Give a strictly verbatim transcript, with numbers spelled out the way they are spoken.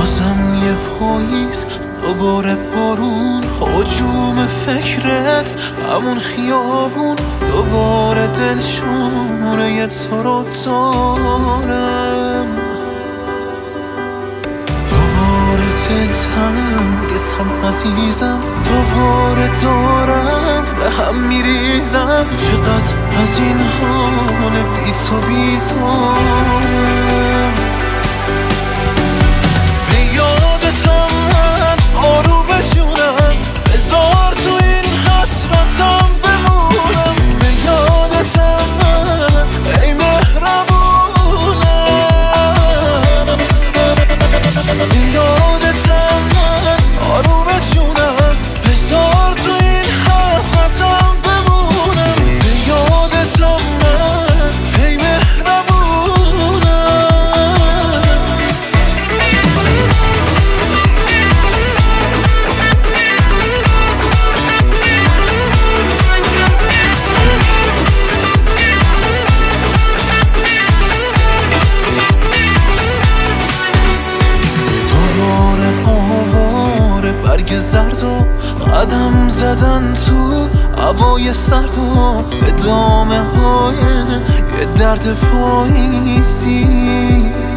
بازم یه پاییز، دوباره بارون، هجوم فکرت، همون خیابون، دوباره دلشونه تو رو دارم، دوباره دلتنگتم عزیزم، دوباره دارم به هم میریزم. چقدر از این حال بی تو بیزارم. به یادتم من آروم بشونم، بذار تو این حسرتم بمونم. به یادتم من ای مهربونم، به یادتم من آروم بشونم، بذار تو این حسرتم بمونم. به یادتم من ای مهربونم. برگ زرد و قدم زدن تو هوای سرد و ادامه های یه درد پاییزی.